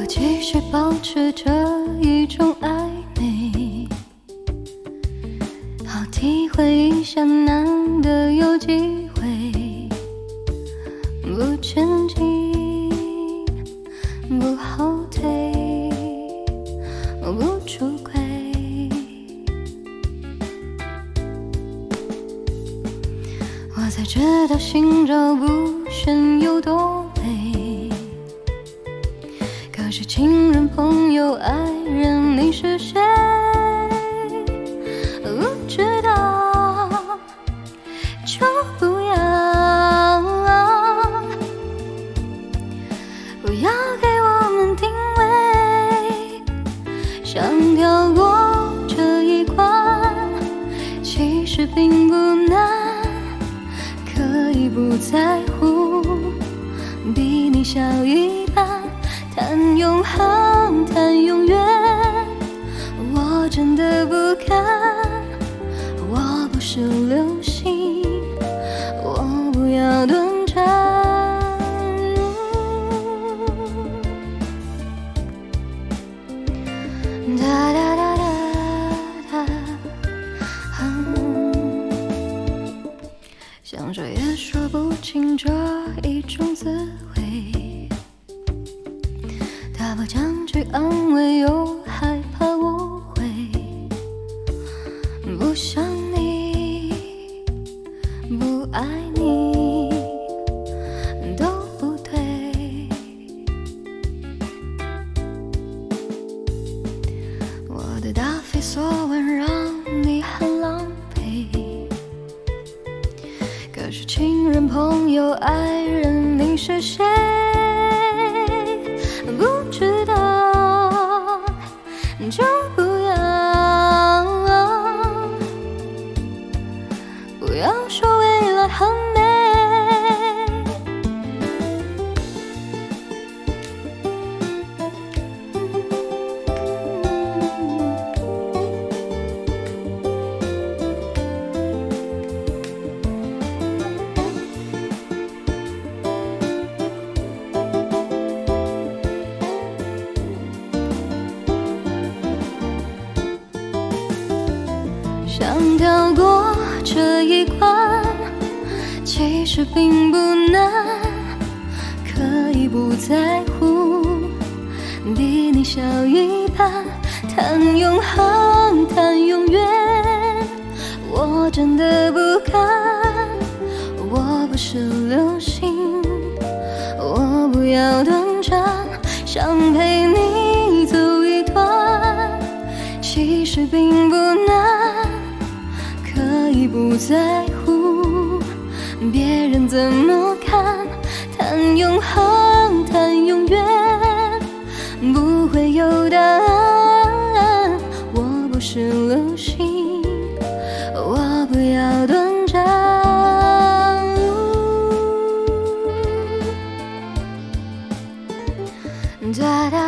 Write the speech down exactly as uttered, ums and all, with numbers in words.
继续保持着一种暧昧，好体会一下难得有机会，不前进，不后退，不出轨。我才知道心照不宣有多美，可是亲人、朋友、爱人，你是谁？不知道就不要，不要给我们定位，想跳过这一关，其实并不难，可以不在乎，比你小一半，谈永恒，谈永远，我真的不敢，我不是流星，我不要短暂。哒哒哒哒哒，嗯，想说也说不清这一种滋味，他不讲句安慰，又害怕误会，不想你，不爱你，都不对。我的答非所问让你很狼狈，可是亲人、朋友、爱人，你是谁？不知道就不要，不要说未来很美。想跳过这一关，其实并不难，可以不在乎，比你小一半，谈永恒，谈永远，我真的不敢，我不是流星，我不要短暂，想陪你走一段，其实并不难，可以不在乎，别人怎么看，谈永恒，谈永远，不会有答案，我不是流星，我不要短暂。哒哒